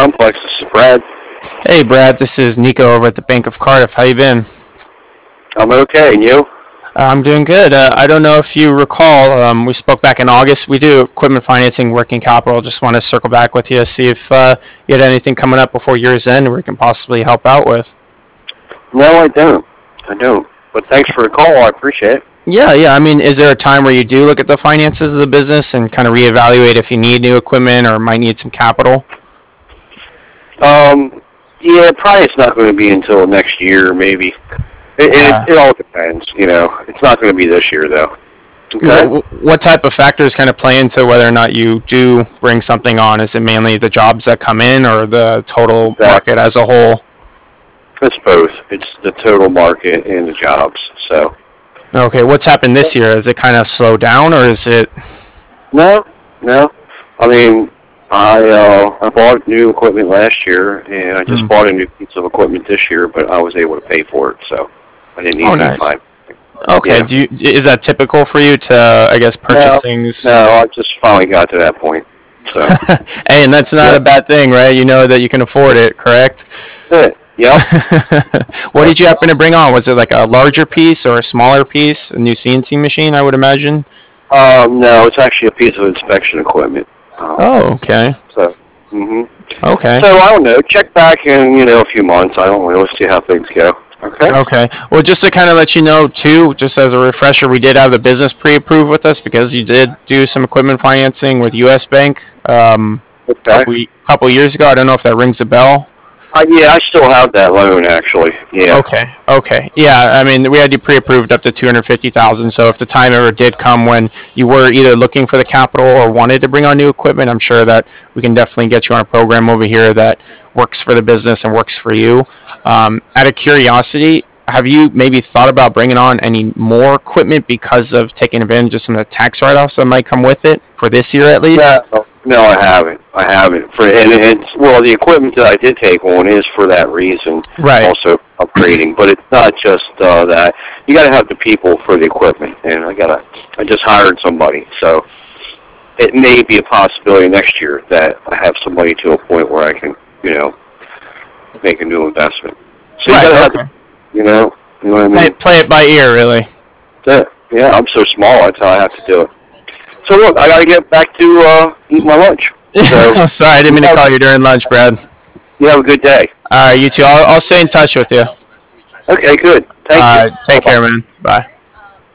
Complex. This is Brad. Hey Brad, this is Nico over at the Bank of Cardiff. How you been? I'm okay, and you? I'm doing good. I don't know if you recall, we spoke back in August. We do equipment financing, working capital. Just want to circle back with you, see if you had anything coming up before year's end we can possibly help out with. No, I don't. I don't. But thanks for the call. I appreciate it. Yeah. I mean, is there a time where you do look at the finances of the business and kind of reevaluate if you need new equipment or might need some capital? Yeah, probably it's not going to be until next year, maybe. It all depends, you know. It's not going to be this year, though. Okay? What type of factors kind of play into whether or not you do bring something on? Is it mainly the jobs that come in or the total market as a whole? It's both. It's the total market and the jobs. So. Okay, what's happened this year? Is it kind of slowed down, or is it? No. I mean, I bought new equipment last year, and I just bought a new piece of equipment this year, but I was able to pay for it, so I didn't need any time. Okay, Yeah. Is that typical for you to, I guess, purchase things? No, I just finally got to that point. So. Hey, and that's not a bad thing, right? You know that you can afford it, correct? Good. Yep. What did you happen to bring on? Was it like a larger piece or a smaller piece? A new CNC machine, I would imagine? No, it's actually a piece of inspection equipment. Oh, okay. So, Okay. So, I don't know. Check back in, a few months. I don't know. Let's see how things go. Okay? Okay. Well, just to kind of let you know, too, just as a refresher, we did have the business pre-approved with us because you did do some equipment financing with U.S. Bank couple years ago. I don't know if that rings a bell. Yeah, I still have that loan, actually. Yeah. Okay. Yeah, I mean, we had you pre-approved up to $250,000. So if the time ever did come when you were either looking for the capital or wanted to bring on new equipment, I'm sure that we can definitely get you on a program over here that works for the business and works for you. Out of curiosity, have you maybe thought about bringing on any more equipment because of taking advantage of some of the tax write-offs that might come with it for this year at least? No, I haven't. The equipment that I did take on is for that reason. Right. Also upgrading, but it's not just that. You got to have the people for the equipment, and I just hired somebody, so it may be a possibility next year that I have somebody to a point where I can, make a new investment. So right. You got to have, you know what I mean? Play it by ear, really. Yeah, I'm so small. That's how I have to do it. So look, I gotta get back to eat my lunch. So, sorry, I didn't mean to call you during lunch, Brad. You have a good day. All right, you too. I'll stay in touch with you. Okay, good. Thank you. Take care, man. Bye.